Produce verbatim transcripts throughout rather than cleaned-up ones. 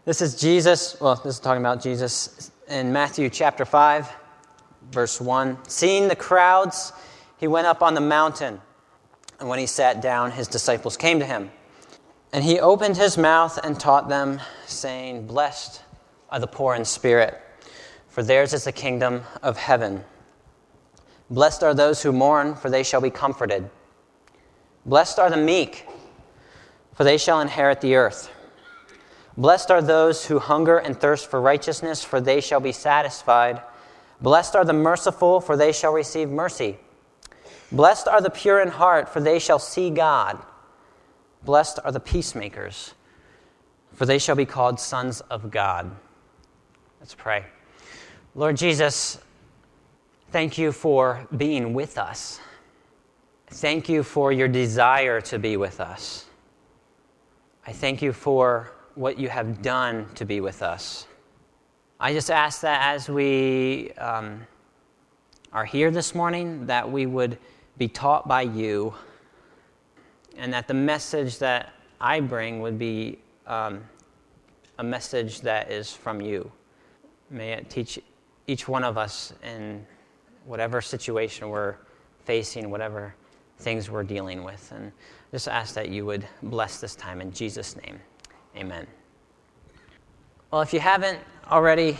This is Jesus, well, this is talking about Jesus in Matthew chapter five, verse one. Seeing the crowds, he went up on the mountain, and when he sat down, his disciples came to him. And he opened his mouth and taught them, saying, Blessed are the poor in spirit, for theirs is the kingdom of heaven. Blessed are those who mourn, for they shall be comforted. Blessed are the meek, for they shall inherit the earth. Blessed are those who hunger and thirst for righteousness, for they shall be satisfied. Blessed are the merciful, for they shall receive mercy. Blessed are the pure in heart, for they shall see God. Blessed are the peacemakers, for they shall be called sons of God. Let's pray. Lord Jesus, thank you for being with us. Thank you for your desire to be with us. I thank you for what you have done to be with us. I just ask that as we um, are here this morning, that we would be taught by you, and that the message that I bring would be um, a message that is from you. May it teach each one of us in whatever situation we're facing, whatever things we're dealing with. And just ask that you would bless this time in Jesus' name. Amen. Well, if you haven't already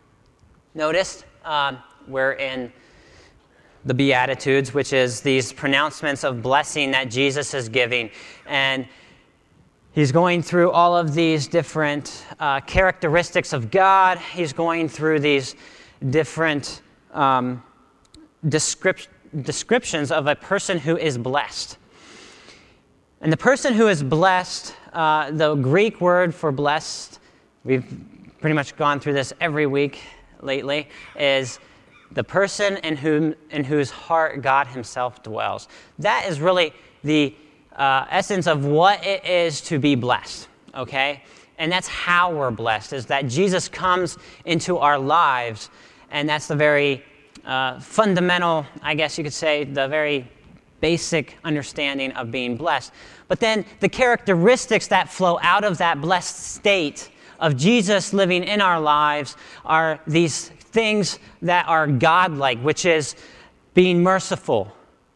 noticed, um, we're in the Beatitudes, which is these pronouncements of blessing that Jesus is giving. And he's going through all of these different uh, characteristics of God. He's going through these different um, descrip- descriptions of a person who is blessed. And the person who is blessed, uh, the Greek word for blessed, we've pretty much gone through this every week lately, is the person in whom in whose heart God himself dwells. That is really the uh, essence of what it is to be blessed, okay? And that's how we're blessed, is that Jesus comes into our lives, and that's the very uh, fundamental, I guess you could say, the very basic understanding of being blessed. But then the characteristics that flow out of that blessed state of Jesus living in our lives are these things that are God-like, which is being merciful,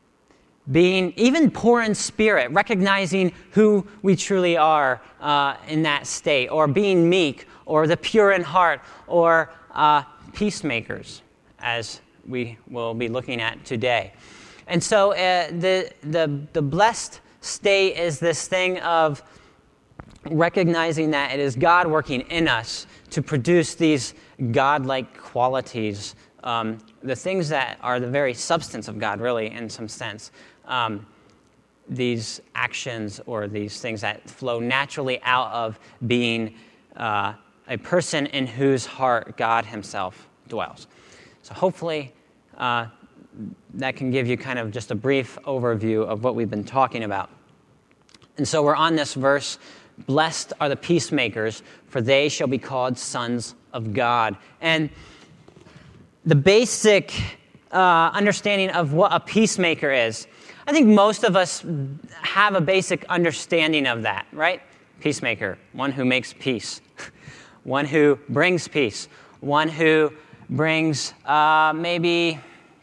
being even poor in spirit, recognizing who we truly are uh, in that state, or being meek, or the pure in heart, or uh, peacemakers, as we will be looking at today. And so uh, the, the the blessed state is this thing of recognizing that it is God working in us to produce these God-like qualities, um, the things that are the very substance of God, really, in some sense. Um, these actions or these things that flow naturally out of being uh, a person in whose heart God himself dwells. So hopefully uh, that can give you kind of just a brief overview of what we've been talking about. And so we're on this verse, blessed are the peacemakers, for they shall be called sons of God. And the basic uh, understanding of what a peacemaker is, I think most of us have a basic understanding of that, right? Peacemaker, one who makes peace, one who brings peace, one who brings uh, maybe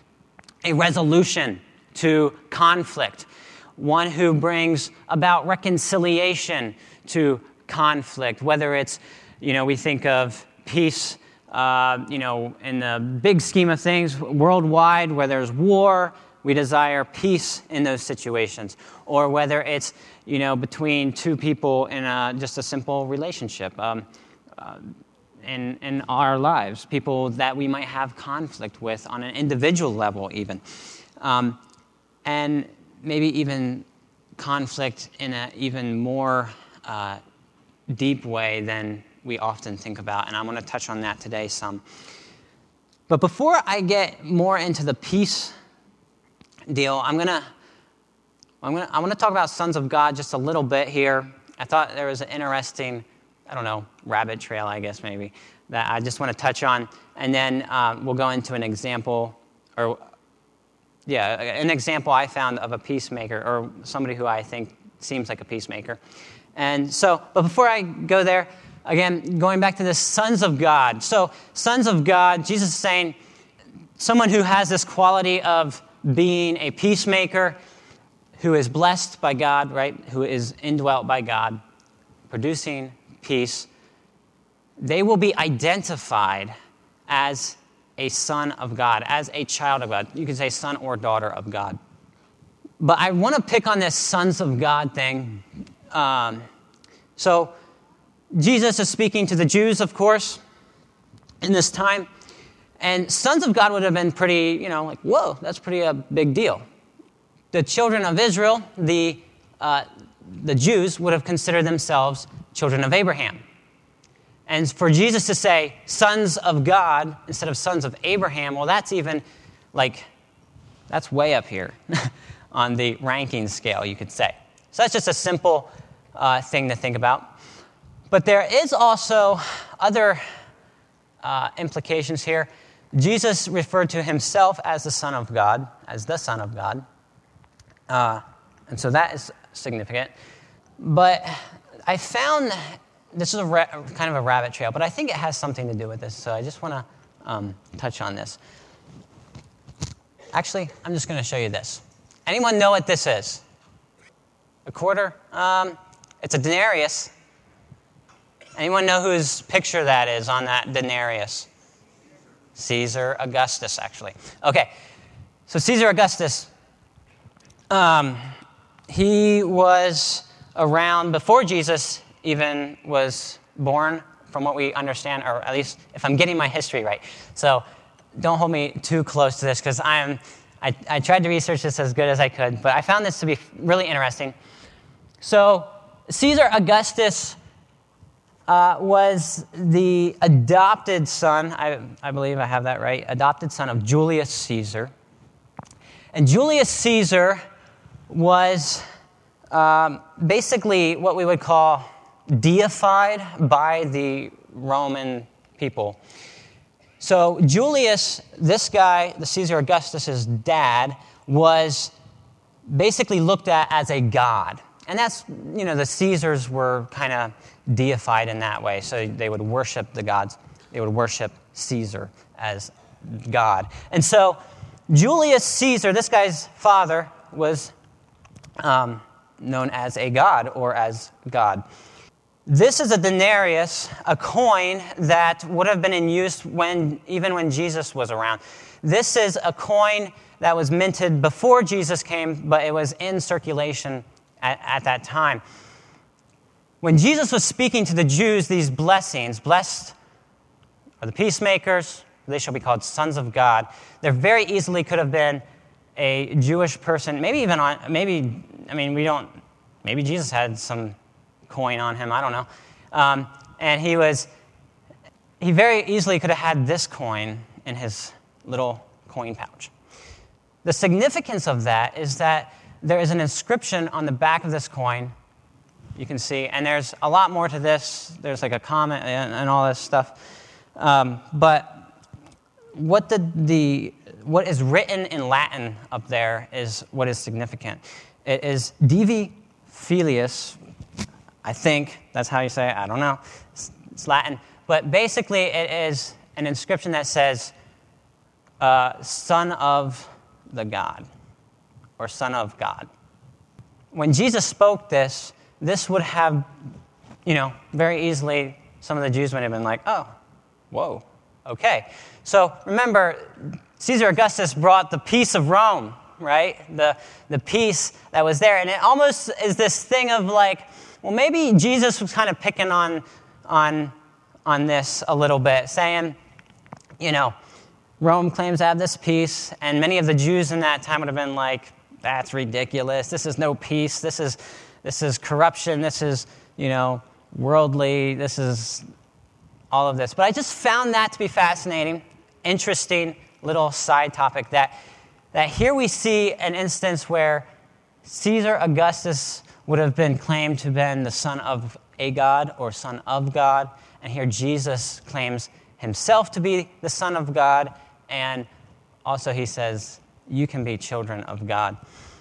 a resolution to conflict, one who brings about reconciliation to conflict, whether it's, you know, we think of peace, uh, you know, in the big scheme of things, worldwide, where there's war, we desire peace in those situations, or whether it's, you know, between two people in a, just a simple relationship, um, uh, in in our lives, people that we might have conflict with on an individual level even, um, and maybe even conflict in an even more uh, deep way than we often think about, and I'm going to touch on that today some. But before I get more into the peace deal, I'm gonna, I'm gonna, I want to talk about sons of God just a little bit here. I thought there was an interesting, I don't know, rabbit trail, I guess maybe, that I just want to touch on, and then um, we'll go into an example, or yeah, an example I found of a peacemaker, or somebody who I think seems like a peacemaker. And so, but before I go there, again, going back to the sons of God. So, sons of God, Jesus is saying, someone who has this quality of being a peacemaker, who is blessed by God, right? Who is indwelt by God, producing peace, they will be identified as a son of God, as a child of God. You could say son or daughter of God. But I want to pick on this sons of God thing. Um, so Jesus is speaking to the Jews, of course, in this time. And sons of God would have been pretty, you know, like, whoa, that's pretty a big deal. The children of Israel, the uh, the Jews, would have considered themselves children of Abraham. And for Jesus to say sons of God instead of sons of Abraham, well, that's even like, that's way up here on the ranking scale, you could say. So that's just a simple uh, thing to think about. But there is also other uh, implications here. Jesus referred to himself as the Son of God, as the Son of God. Uh, and so that is significant. But I found, this is a ra- kind of a rabbit trail, but I think it has something to do with this, so I just want to um, touch on this. Actually, I'm just going to show you this. Anyone know what this is? A quarter? Um, it's a denarius. Anyone know whose picture that is on that denarius? Caesar Augustus, actually. Okay, so Caesar Augustus, um, he was around before Jesus even was born, from what we understand, or at least if I'm getting my history right. So don't hold me too close to this, because I'm I, I tried to research this as good as I could, but I found this to be really interesting. So Caesar Augustus uh, was the adopted son, I, I believe I have that right, adopted son of Julius Caesar. And Julius Caesar was um, basically what we would call deified by the Roman people. So Julius, this guy, the Caesar Augustus' dad, was basically looked at as a god. And that's, you know, the Caesars were kind of deified in that way. So they would worship the gods. They would worship Caesar as God. And so Julius Caesar, this guy's father, was um, known as a god or as God. This is a denarius, a coin that would have been in use when even when Jesus was around. This is a coin that was minted before Jesus came, but it was in circulation at, at that time. When Jesus was speaking to the Jews these blessings, blessed are the peacemakers, they shall be called sons of God. There very easily could have been a Jewish person, maybe even on, maybe, I mean, we don't, maybe Jesus had some coin on him, I don't know. Um, and he was, he very easily could have had this coin in his little coin pouch. The significance of that is that there is an inscription on the back of this coin, you can see, and there's a lot more to this. There's like a comment and, and all this stuff. Um, but what the, the what is written in Latin up there is what is significant. It is Divi Filius, I think that's how you say it. I don't know. It's, it's Latin. But basically, it is an inscription that says, uh, Son of the God, or Son of God. When Jesus spoke this, this would have, you know, very easily, some of the Jews would have been like, oh, whoa, okay. So remember, Caesar Augustus brought the peace of Rome, right? The, the peace that was there. And it almost is this thing of like, well, maybe Jesus was kind of picking on, on, on this a little bit, saying, you know, Rome claims to have this peace, and many of the Jews in that time would have been like, that's ridiculous. This is no peace. This is, this is corruption. This is, you know, worldly. This is all of this. But I just found that to be fascinating, interesting little side topic, that, that here we see an instance where Caesar Augustus would have been claimed to have been the son of a god or son of God. And here Jesus claims himself to be the son of God. And also he says, you can be children of God.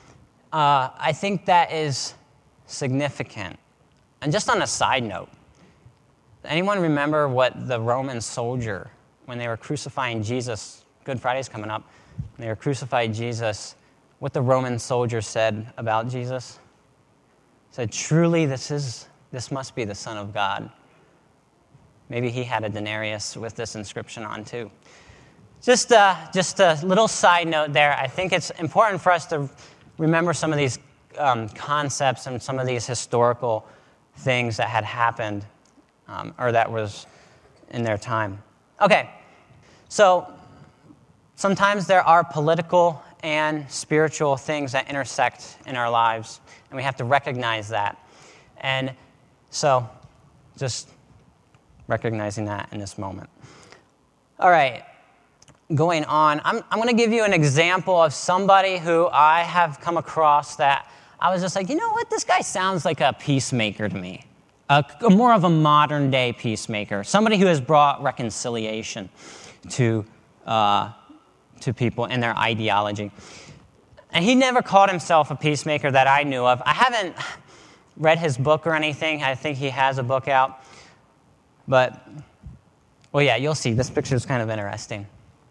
Uh, I think that is significant. And just on a side note, Anyone remember what the Roman soldier, when they were crucifying Jesus, Good Friday's coming up, when they were crucifying Jesus, what the Roman soldier said about Jesus? He said, truly, this is this must be the Son of God. Maybe he had a denarius with this inscription on too. Just, uh, just a little side note there. I think it's important for us to remember some of these um, concepts and some of these historical things that had happened um, or that was in their time. Okay, so sometimes there are political and spiritual things that intersect in our lives, and we have to recognize that. And so just recognizing that in this moment. All right. Going on, I'm, I'm going to give you an example of somebody who I have come across that I was just like, you know what, this guy sounds like a peacemaker to me, a, a more of a modern day peacemaker, somebody who has brought reconciliation to uh, to people and their ideology. And he never called himself a peacemaker that I knew of. I haven't read his book or anything. I think he has a book out. But, well, yeah, you'll see. This picture is kind of interesting.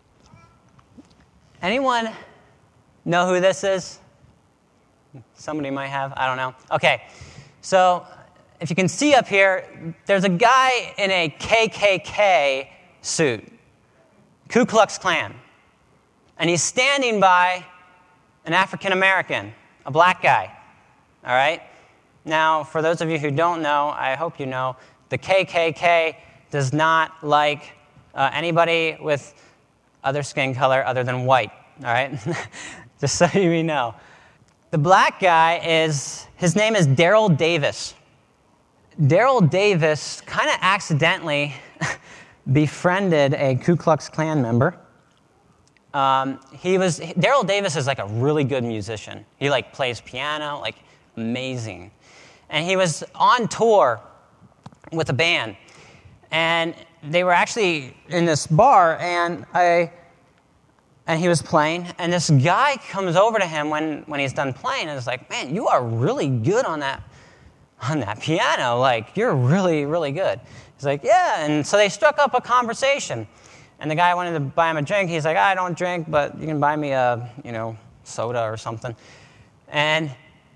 Anyone know who this is? Somebody might have. I don't know. Okay. So if you can see up here, there's a guy in a K K K suit, Ku Klux Klan. And he's standing by an African American, a black guy. All right? Now, for those of you who don't know, I hope you know, the K K K does not like uh, anybody with other skin color other than white, all right? Just so you know. The black guy is, his name is Daryl Davis. Daryl Davis kind of accidentally befriended a Ku Klux Klan member. Um, he was, Daryl Davis is like a really good musician. He like plays piano, like amazing. And he was on tour with a band. And they were actually in this bar, and I, and he was playing, and this guy comes over to him when, when he's done playing, and is like, man, you are really good on that, on that piano. Like, you're really, really good. He's like, yeah. And so they struck up a conversation. And the guy wanted to buy him a drink. He's like, I don't drink, but you can buy me a, you know, soda or something. And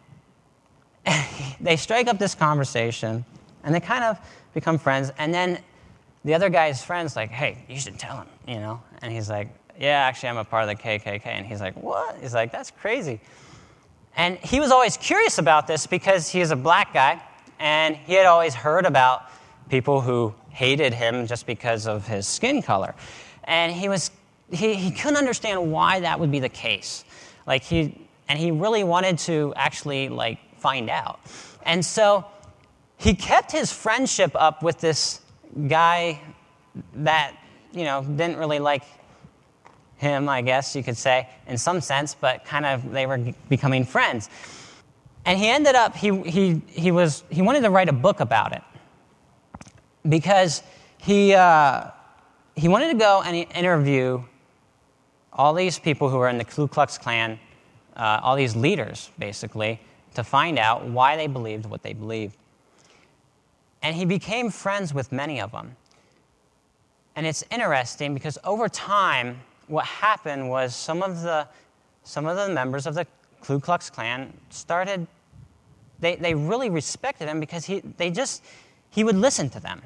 they strike up this conversation, and they kind of become friends. And then the other guy's friend's like, hey, you should tell him, you know? And he's like, yeah, actually, I'm a part of the K K K. And he's like, what? He's like, that's crazy. And he was always curious about this because he is a black guy, and he had always heard about people who hated him just because of his skin color. And he was he, he couldn't understand why that would be the case. Like he and he really wanted to actually like find out. And so he kept his friendship up with this guy that, you know, didn't really like him, I guess you could say, in some sense, but kind of they were becoming friends. And he ended up, he he he was he wanted to write a book about it because he uh, he wanted to go and interview all these people who were in the Ku Klux Klan, uh, all these leaders, basically, to find out why they believed what they believed. And he became friends with many of them. And it's interesting because over time, what happened was some of the some of the members of the Ku Klux Klan started, they, they really respected him because he they just he would listen to them.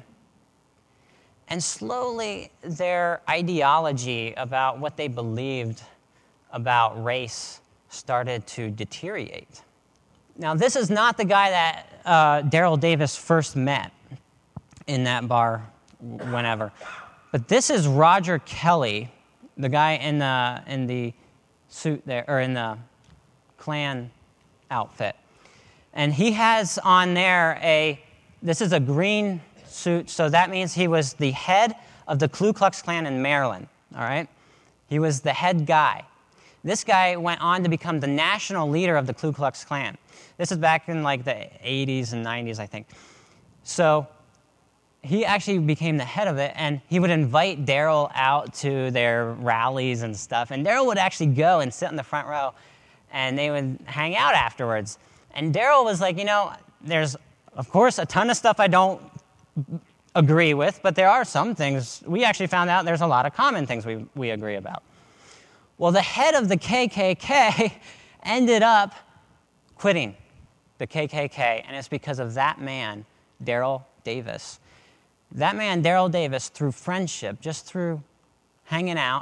And slowly their ideology about what they believed about race started to deteriorate. Now, this is not the guy that uh, Daryl Davis first met in that bar whenever. But this is Roger Kelly, the guy in the in the suit there, or in the Klan outfit. And he has on there a, this is a green suit, so that means he was the head of the Ku Klux Klan in Maryland, all right? He was the head guy. This guy went on to become the national leader of the Ku Klux Klan. This is back in like the eighties and nineties, I think. So he actually became the head of it, and he would invite Daryl out to their rallies and stuff. And Daryl would actually go and sit in the front row, and they would hang out afterwards. And Daryl was like, you know, there's, of course, a ton of stuff I don't agree with, but there are some things, we actually found out there's a lot of common things we, we agree about. Well, the head of the K K K ended up quitting the K K K, and it's because of that man, Daryl Davis. That man, Daryl Davis, through friendship, just through hanging out,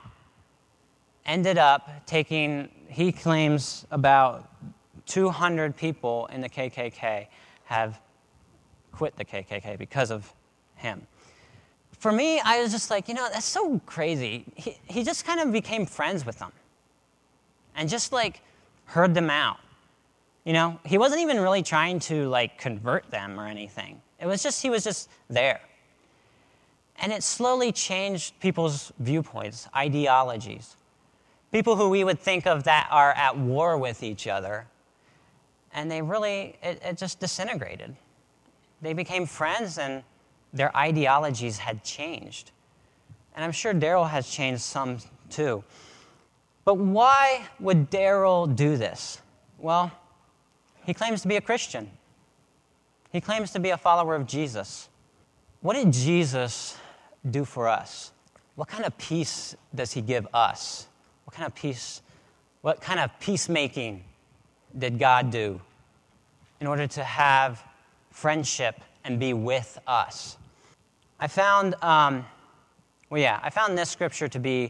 ended up taking, he claims about two hundred people in the K K K have quit the K K K because of him. For me, I was just like, you know, that's so crazy. He, he just kind of became friends with them and just like heard them out. You know, he wasn't even really trying to like convert them or anything. It was just, he was just there. And it slowly changed people's viewpoints, ideologies. People who we would think of that are at war with each other. And they really, it, it just disintegrated. They became friends and their ideologies had changed. And I'm sure Daryl has changed some too. But why would Daryl do this? Well, he claims to be a Christian. He claims to be a follower of Jesus. What did Jesus do for us? What kind of peace does he give us? What kind of peace, what kind of peacemaking did God do in order to have friendship and be with us? I found, um, well, yeah, I found this scripture to be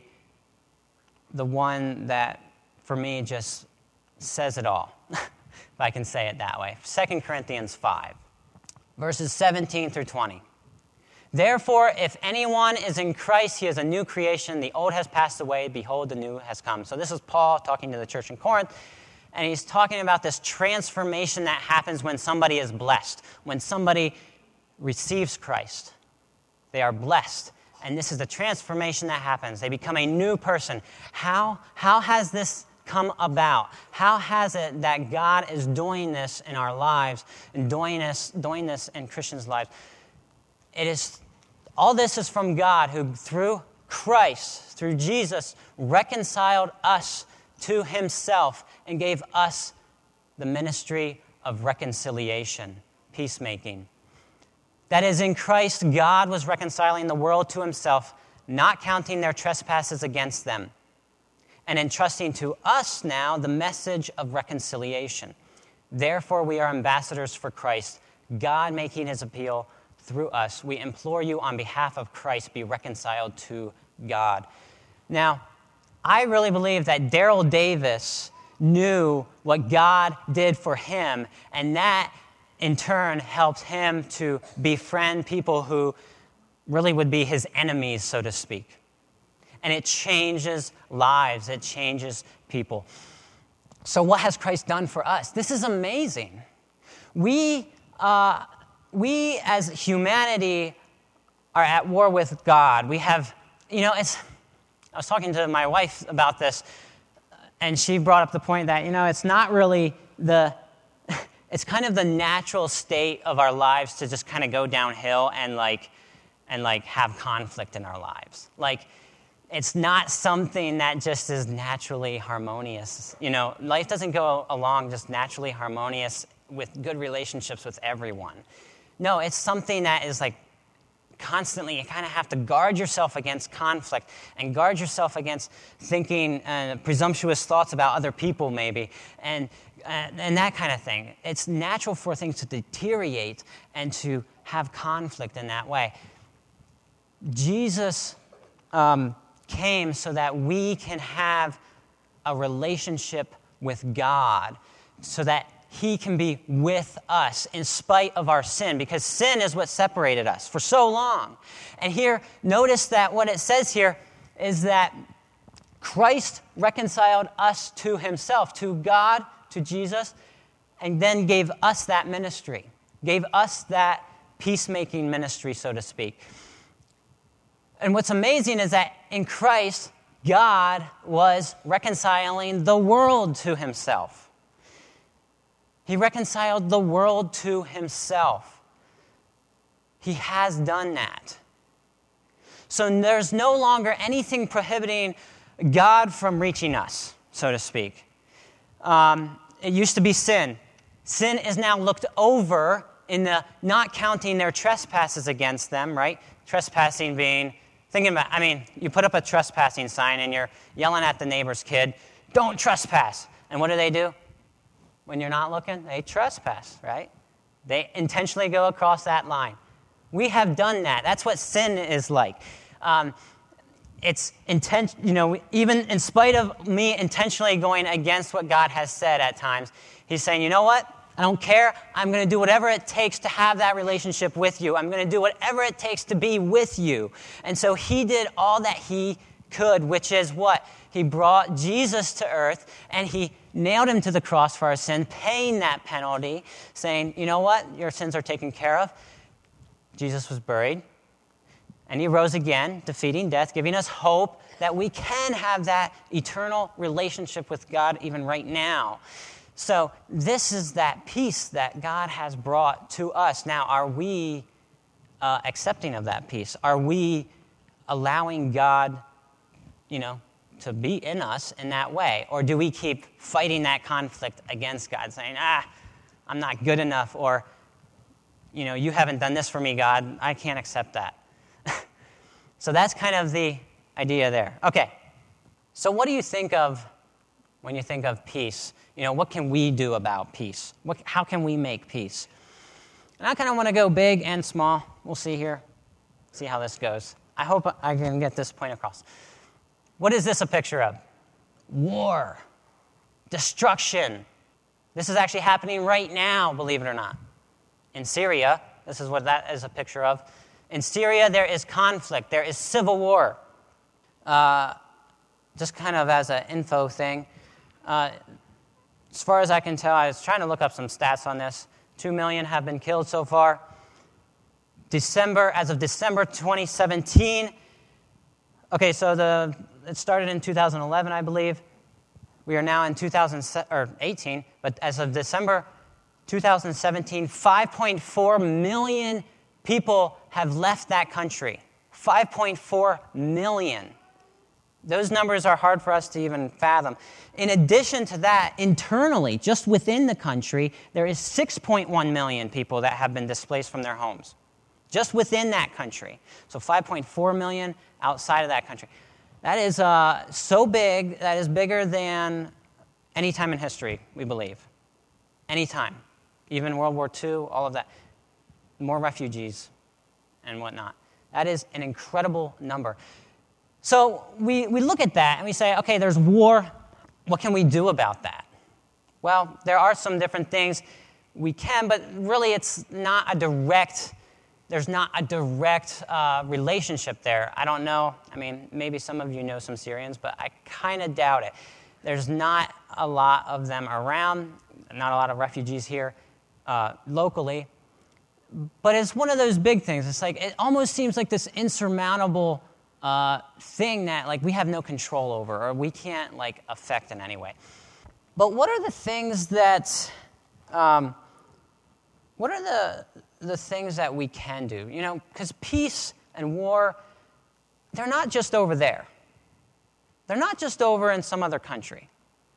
the one that, for me, just says it all, if I can say it that way. Second Corinthians five, verses seventeen through twenty. Therefore, if anyone is in Christ, he is a new creation. The old has passed away. Behold, the new has come. So this is Paul talking to the church in Corinth, and he's talking about this transformation that happens when somebody is blessed, when somebody receives Christ. They are blessed, and this is the transformation that happens. They become a new person. How, how has this come about? How has it that God is doing this in our lives and doing this, doing this in Christians' lives? It is, all this is from God, who through Christ, through Jesus, reconciled us to himself and gave us the ministry of reconciliation, peacemaking. That is, in Christ, God was reconciling the world to himself, not counting their trespasses against them, and entrusting to us now the message of reconciliation. Therefore, we are ambassadors for Christ, God making his appeal through us. We implore you on behalf of Christ, be reconciled to God. Now, I really believe that Daryl Davis knew what God did for him, and that in turn helped him to befriend people who really would be his enemies, so to speak. And it changes lives. It changes people. So what has Christ done for us? This is amazing. We, uh, we as humanity are at war with God. We have, you know, it's, I was talking to my wife about this, and she brought up the point that, you know, it's not really the, it's kind of the natural state of our lives to just kind of go downhill and like, and like have conflict in our lives. Like, it's not something that just is naturally harmonious. You know, life doesn't go along just naturally harmonious with good relationships with everyone. No, it's something that is like constantly, you kind of have to guard yourself against conflict and guard yourself against thinking uh, presumptuous thoughts about other people maybe, and, uh, and that kind of thing. It's natural for things to deteriorate and to have conflict in that way. Jesus um, came so that we can have a relationship with God, so that he can be with us in spite of our sin, because sin is what separated us for so long. And here, notice that what it says here is that Christ reconciled us to himself, to God, to Jesus, and then gave us that ministry, gave us that peacemaking ministry, so to speak. And what's amazing is that in Christ, God was reconciling the world to himself. He reconciled the world to himself. He has done that. So there's no longer anything prohibiting God from reaching us, so to speak. Um, it used to be sin. Sin is now looked over in the not counting their trespasses against them, right? Trespassing being, thinking about, I mean, you put up a trespassing sign and you're yelling at the neighbor's kid, don't trespass. And what do they do? When you're not looking, they trespass, right? They intentionally go across that line. We have done that. That's what sin is like. Um, it's intent, you know, even in spite of me intentionally going against what God has said at times, he's saying, you know what? I don't care. I'm going to do whatever it takes to have that relationship with you. I'm going to do whatever it takes to be with you. And so he did all that he could, which is what? He brought Jesus to earth, and he nailed him to the cross for our sin, paying that penalty, saying, you know what? Your sins are taken care of. Jesus was buried, and he rose again, defeating death, giving us hope that we can have that eternal relationship with God even right now. So this is that peace that God has brought to us. Now, are we uh, accepting of that peace? Are we allowing God, you know, to be in us in that way? Or do we keep fighting that conflict against God, saying, ah, I'm not good enough, or, you know, you haven't done this for me, God. I can't accept that. So that's kind of the idea there. Okay, so what do you think of when you think of peace? You know, what can we do about peace? What, how can we make peace? And I kind of want to go big and small. We'll see here. See how this goes. I hope I can get this point across. What is this a picture of? War. Destruction. This is actually happening right now, believe it or not. In Syria, this is what that is a picture of. In Syria, there is conflict. There is civil war. Uh, just kind of as an info thing. Uh, As far as I can tell, I was trying to look up some stats on this. Two million have been killed so far. December, as of December twenty seventeen. Okay, so the it started in two thousand eleven, I believe. We are now in two thousand eighteen, but as of December two thousand seventeen, five point four million people have left that country. five point four million. Those numbers are hard for us to even fathom. In addition to that, internally, just within the country, there is six point one million people that have been displaced from their homes. Just within that country. So five point four million outside of that country. That is uh, so big, that is bigger than any time in history, we believe. Any time. Even World War Two, all of that. More refugees and whatnot. That is an incredible number. So we, we look at that and we say, okay, there's war. What can we do about that? Well, there are some different things we can, but really it's not a direct, there's not a direct uh, relationship there. I don't know. I mean, maybe some of you know some Syrians, but I kind of doubt it. There's not a lot of them around, not a lot of refugees here uh, locally. But it's one of those big things. It's like, it almost seems like this insurmountable Uh, thing that like we have no control over or we can't like affect in any way. But what are the things that, um, what are the the things that we can do? You know, because peace and war, they're not just over there. They're not just over in some other country.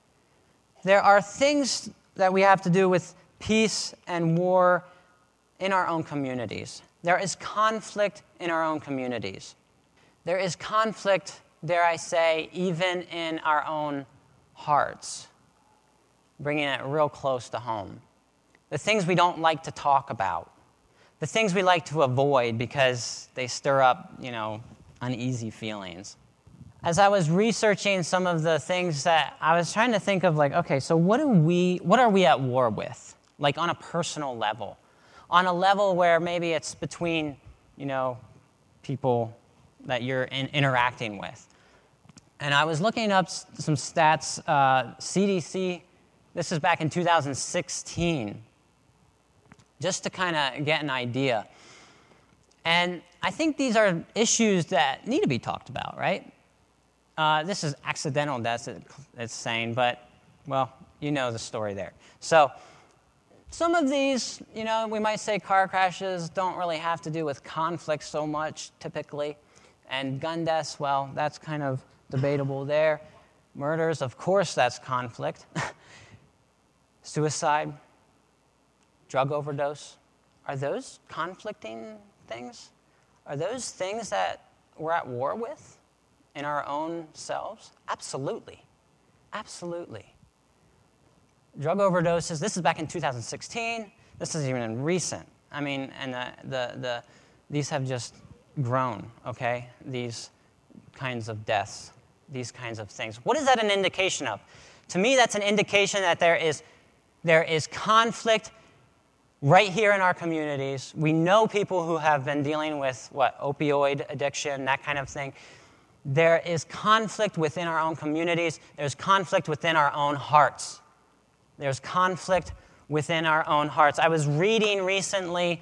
There are things that we have to do with peace and war in our own communities. There is conflict in our own communities. There is conflict, dare I say, even in our own hearts, bringing it real close to home. The things we don't like to talk about, the things we like to avoid because they stir up, you know, uneasy feelings. As I was researching some of the things that I was trying to think of, like, okay, so what do we, what are we at war with? Like on a personal level, on a level where maybe it's between, you know, people that you're in, interacting with. And I was looking up s- some stats, uh, C D C, this is back in two thousand sixteen, just to kind of get an idea. And I think these are issues that need to be talked about, right? Uh, this is accidental deaths, it, it's saying, but, well, you know the story there. So some of these, you know, we might say car crashes don't really have to do with conflict so much, typically. And gun deaths, well, that's kind of debatable there. Murders, of course, that's conflict. Suicide, drug overdose Are those conflicting things? Are those things that we're at war with in our own selves? Absolutely. Absolutely. Drug overdoses, this is back in two thousand sixteen. This is even recent. I mean, and the, the, the these have just grown, okay? These kinds of deaths, these kinds of things. What is that an indication of? To me, that's an indication that there is there is conflict right here in our communities. We know people who have been dealing with, what, opioid addiction, that kind of thing. There is conflict within our own communities. There's conflict within our own hearts. There's conflict within our own hearts. I was reading recently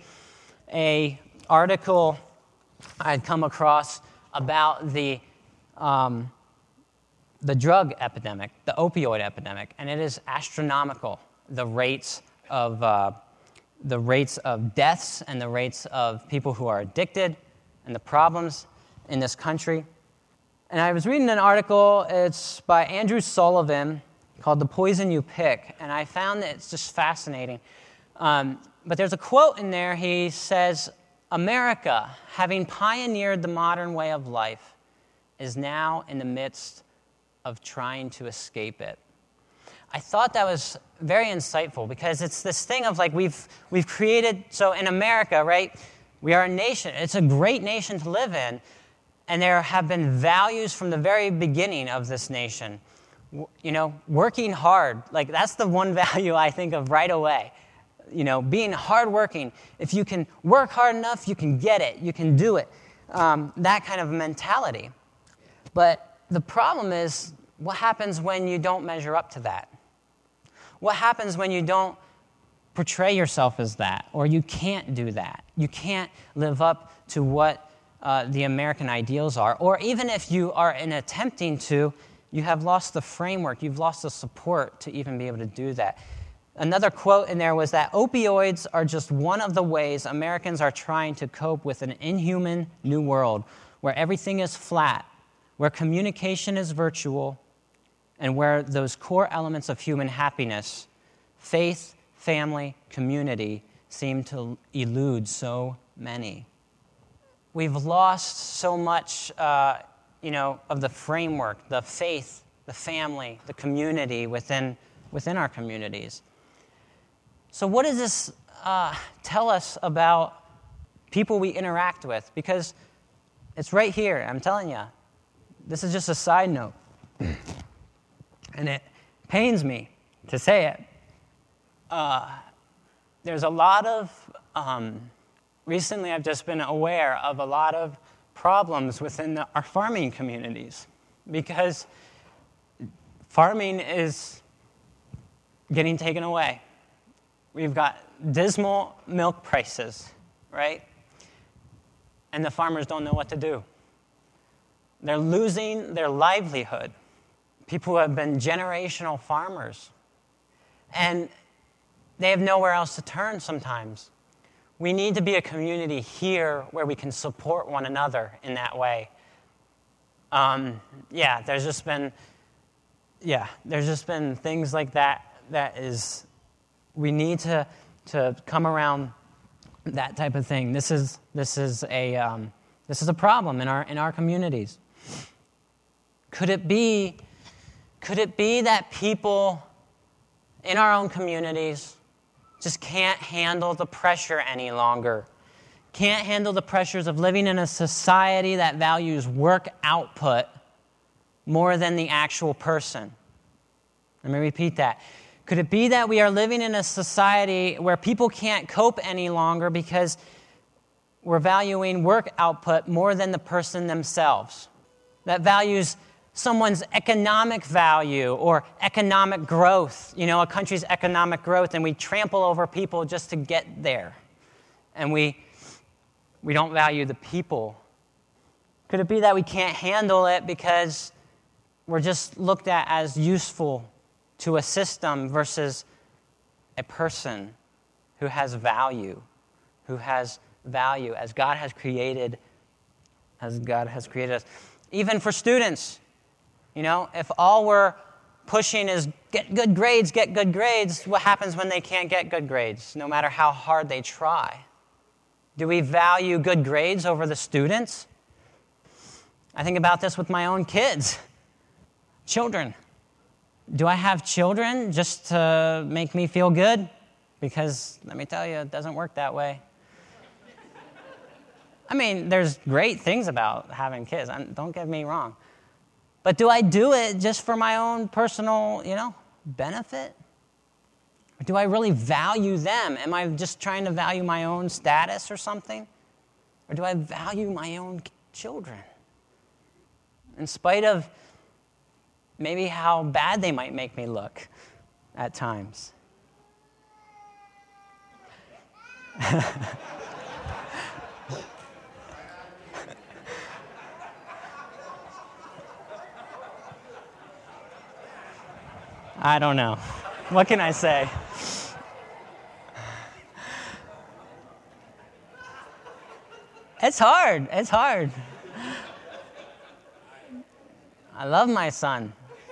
an article I'd come across about the um, the drug epidemic, the opioid epidemic, and it is astronomical. The rates of uh, the rates of deaths and the rates of people who are addicted and the problems in this country. And I was reading an article. It's by Andrew Sullivan called "The Poison You Pick," and I found that it's just fascinating. Um, but there's a quote in there. He says, "America, having pioneered the modern way of life, is now in the midst of trying to escape it." I thought that was very insightful because it's this thing of like we've we've created, so in America, right, we are a nation. It's a great nation to live in, and there have been values from the very beginning of this nation. You know, working hard, like that's the one value I think of right away. You know, being hardworking. If you can work hard enough, you can get it. You can do it. Um, that kind of mentality. But the problem is, what happens when you don't measure up to that? What happens when you don't portray yourself as that, or you can't do that? You can't live up to what uh, the American ideals are, or even if you are in attempting to, you have lost the framework, you've lost the support to even be able to do that. Another quote in there was that opioids are just one of the ways Americans are trying to cope with an inhuman new world where everything is flat, where communication is virtual, and where those core elements of human happiness, faith, family, community, seem to elude so many. We've lost so much, uh, you know, of the framework, the faith, the family, the community within within our communities. So what does this uh, tell us about people we interact with? Because it's right here, I'm telling you. This is just a side note. And it pains me to say it. Uh, there's a lot of, um, recently I've just been aware of a lot of problems within the, our farming communities. Because farming is getting taken away. We've got dismal milk prices, right? And the farmers don't know what to do. They're losing their livelihood. People who have been generational farmers. And they have nowhere else to turn sometimes. We need to be a community here where we can support one another in that way. Um, yeah, there's just been, yeah, there's just been things like that that is, we need to, to come around that type of thing. This is this is a um, this is a problem in our in our communities. Could it be could it be that people in our own communities just can't handle the pressure any longer? Can't handle the pressures of living in a society that values work output more than the actual person? Let me repeat that. Could it be that we are living in a society where people can't cope any longer because we're valuing work output more than the person themselves? That values someone's economic value or economic growth, you know, a country's economic growth, and we trample over people just to get there. And we we don't value the people. Could it be that we can't handle it because we're just looked at as useful to a system versus a person who has value, who has value as God has created, as God has created us. Even for students, you know, if all we're pushing is get good grades, get good grades, what happens when they can't get good grades, no matter how hard they try? Do we value good grades over the students? I think about this with my own kids. Children. Do I have children just to make me feel good? Because, let me tell you, it doesn't work that way. I mean, there's great things about having kids. Don't get me wrong. But do I do it just for my own personal, you know, benefit? Or do I really value them? Am I just trying to value my own status or something? Or do I value my own children? In spite of maybe how bad they might make me look at times. I don't know. What can I say? It's hard. It's hard. I love my son.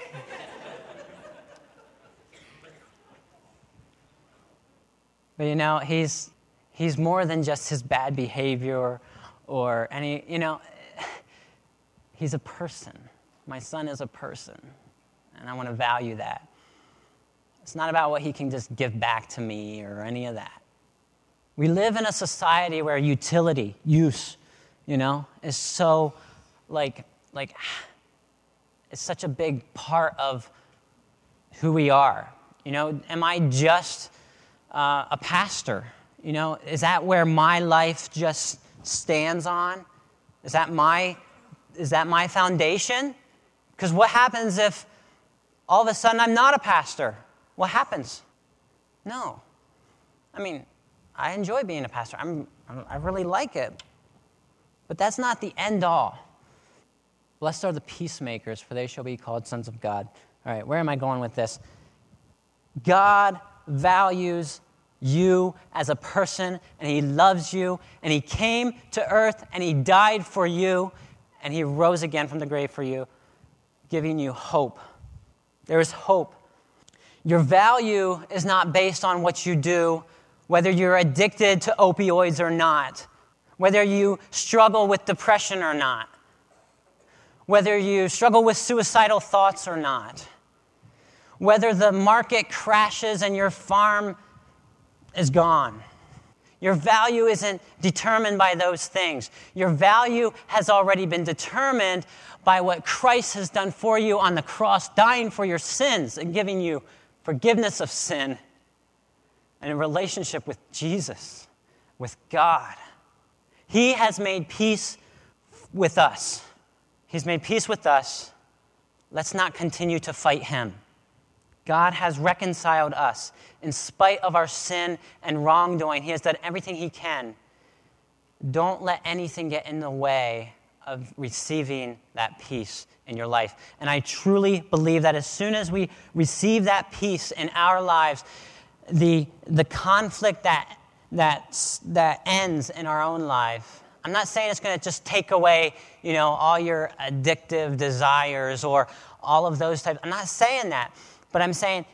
But you know, he's he's more than just his bad behavior or any, you know, he's a person. My son is a person, and I want to value that. It's not about what he can just give back to me or any of that. We live in a society where utility, use, you know, is so, like, like, it's such a big part of who we are. You know, am I just uh, a pastor? You know, is that where my life just stands on? Is that my, is that my foundation? Because what happens if all of a sudden I'm not a pastor? What happens? No. I mean, I enjoy being a pastor. I'm, I really like it. But that's not the end all. Blessed are the peacemakers, for they shall be called sons of God. All right, where am I going with this? God values you as a person, and he loves you, and he came to earth, and he died for you, and he rose again from the grave for you, giving you hope. There is hope. Your value is not based on what you do, whether you're addicted to opioids or not, whether you struggle with depression or not, whether you struggle with suicidal thoughts or not, whether the market crashes and your farm is gone. Your value isn't determined by those things. Your value has already been determined by what Christ has done for you on the cross, dying for your sins and giving you forgiveness of sin and a relationship with Jesus, with God. He has made peace with us. He's made peace with us. Let's not continue to fight him. God has reconciled us. In spite of our sin and wrongdoing, he has done everything he can. Don't let anything get in the way of receiving that peace in your life. And I truly believe that as soon as we receive that peace in our lives, the, the conflict that, that, that ends in our own life, I'm not saying it's going to just take away, you know, all your addictive desires or all of those types. I'm not saying that. But I'm saying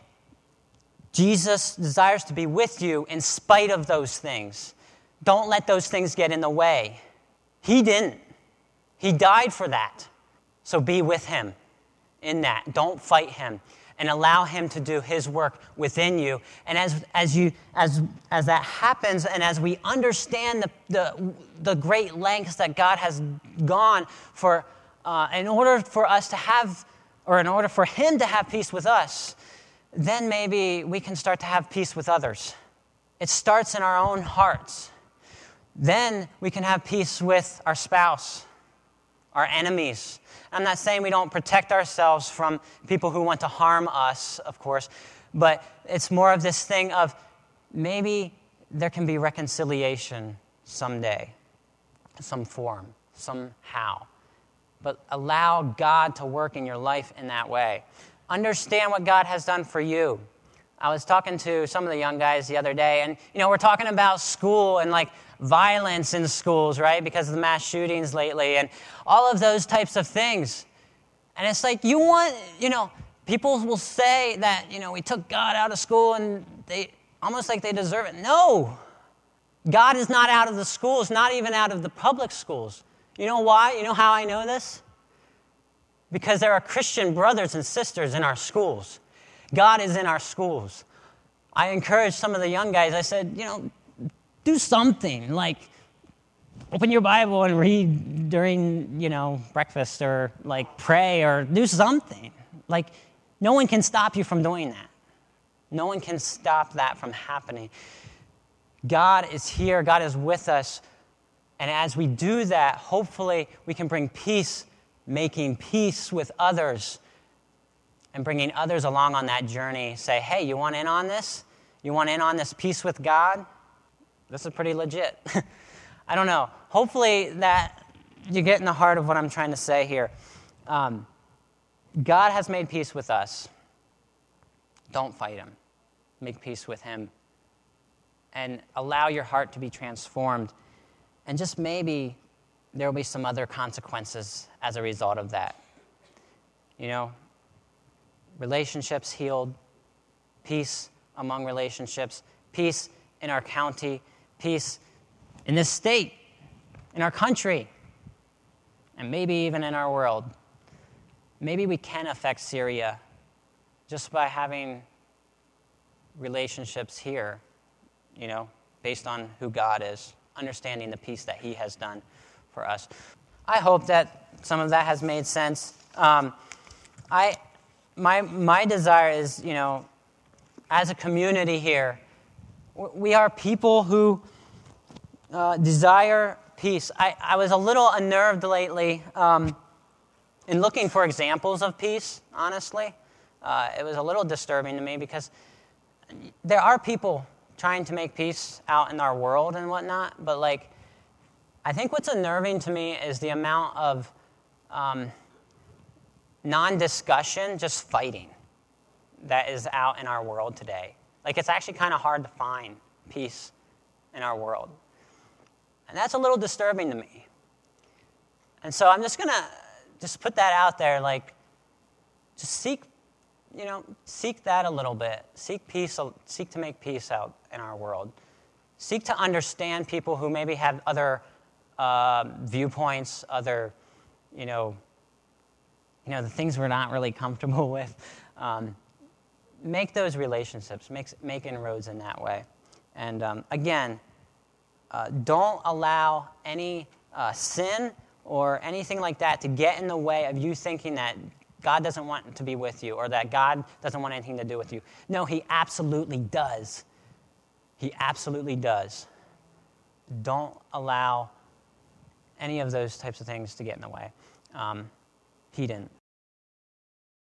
Jesus desires to be with you in spite of those things. Don't let those things get in the way. He didn't. He died for that. So be with him in that. Don't fight him. And allow him to do his work within you. And as as you as as that happens, and as we understand the the, the great lengths that God has gone for, uh, in order for us to have, or in order for him to have peace with us, then maybe we can start to have peace with others. It starts in our own hearts. Then we can have peace with our spouse, our enemies. I'm not saying we don't protect ourselves from people who want to harm us, of course, but it's more of this thing of maybe there can be reconciliation someday, some form, somehow. But allow God to work in your life in that way. Understand what God has done for you. I was talking to some of the young guys the other day, and, you know, we're talking about school and, like, violence in schools, right, because of the mass shootings lately and all of those types of things. And it's like, you want, you know, people will say that, you know, we took God out of school and they, almost like they deserve it. No. God is not out of the schools, not even out of the public schools. You know why? You know how I know this? Because there are Christian brothers and sisters in our schools. God is in our schools. I encouraged some of the young guys. I said, you know, do something. Like, open your Bible and read during, you know, breakfast, or like pray, or do something. Like, no one can stop you from doing that. No one can stop that from happening. God is here. God is with us. And as we do that, hopefully we can bring peace, making peace with others, and bringing others along on that journey. Say, hey, you want in on this? You want in on this peace with God? This is pretty legit. I don't know. Hopefully that you get in the heart of what I'm trying to say here. Um, God has made peace with us. Don't fight him. Make peace with him. And allow your heart to be transformed. And just maybe there will be some other consequences as a result of that. You know, relationships healed, peace among relationships, peace in our county, peace in this state, in our country, and maybe even in our world. Maybe we can affect Syria just by having relationships here, you know, based on who God is, understanding the peace that he has done for us. I hope that some of that has made sense. Um, I, my, my desire is, you know, as a community here, we are people who uh, desire peace. I, I was a little unnerved lately um, in looking for examples of peace, honestly. Uh, it was a little disturbing to me because there are people trying to make peace out in our world and whatnot, but like, I think what's unnerving to me is the amount of um, non-discussion, just fighting, that is out in our world today. Like, it's actually kind of hard to find peace in our world. And that's a little disturbing to me. And so I'm just going to just put that out there, like, just seek, you know, seek that a little bit. Seek peace, seek to make peace out in our world. Seek to understand people who maybe have other uh, viewpoints, other, you know, you know, the things we're not really comfortable with. Um, make those relationships, make, make inroads in that way. And um, again, uh, don't allow any uh, sin or anything like that to get in the way of you thinking that God doesn't want to be with you, or that God doesn't want anything to do with you. No, he absolutely does. He absolutely does. Don't allow any of those types of things to get in the way. Um, he didn't.